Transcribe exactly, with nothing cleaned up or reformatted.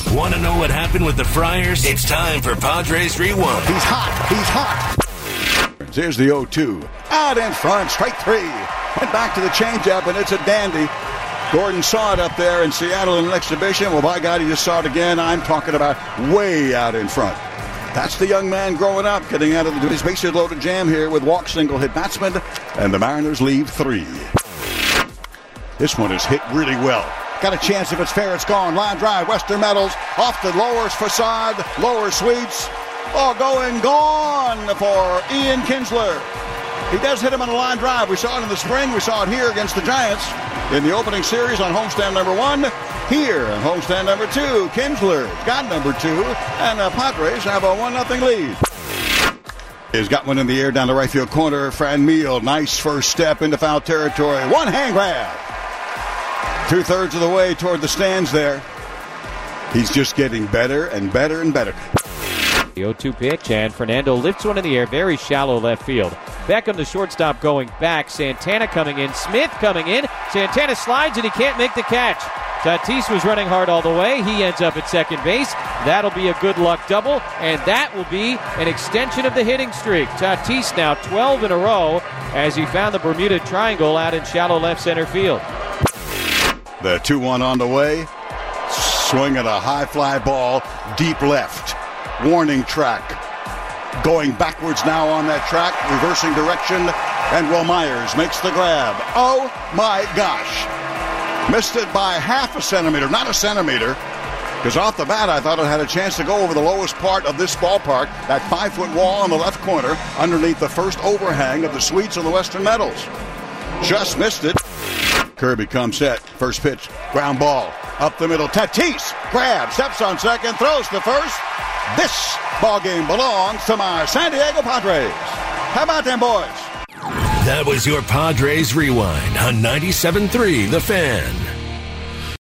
Want to know what happened with the Friars? It's time for Padres Rewind. He's hot. He's hot. Here's the oh two. Out in front, strike three. Went back to the changeup, and it's a dandy. Gordon saw it up there in Seattle in an exhibition. Well, by God, he just saw it again. I'm talking about way out in front. That's the young man growing up, getting out of the, his bases loaded jam here with walk single hit batsman, and the Mariners lead three. This one is hit really well. Got a chance if it's fair, it's gone. Line drive, Western Metals, off the lowers facade, lower sweeps. Oh, going gone for Ian Kinsler. He does hit him on a line drive. We saw it in the spring. We saw it here against the Giants in the opening series on homestand number one. Here on homestand number two, Kinsler got number two, and the Padres have a one nothing lead. He's got one in the air down the right field corner. Franmil, nice first step into foul territory. One hand grab. Two-thirds of the way toward the stands there. He's just getting better and better and better. The oh two pitch, and Fernando lifts one in the air, very shallow left field. Beckham, the shortstop, going back. Santana coming in. Smith coming in. Santana slides, and he can't make the catch. Tatis was running hard all the way. He ends up at second base. That'll be a good luck double, and that will be an extension of the hitting streak. Tatis now twelve in a row as he found the Bermuda Triangle out in shallow left center field. The two one on the way. Swing at a high fly ball, deep left. Warning track. Going backwards now on that track, reversing direction, and Will Myers makes the grab. Oh my gosh. Missed it by half a centimeter, not a centimeter, because off the bat I thought it had a chance to go over the lowest part of this ballpark, that five-foot wall on the left corner, underneath the first overhang of the suites on the Western Metals. Just missed it. Kirby comes set, first pitch, ground ball, up the middle, Tatis, grab, steps on second, throws to first. This ballgame belongs to my San Diego Padres. How about them boys? That was your Padres Rewind on ninety-seven point three The Fan.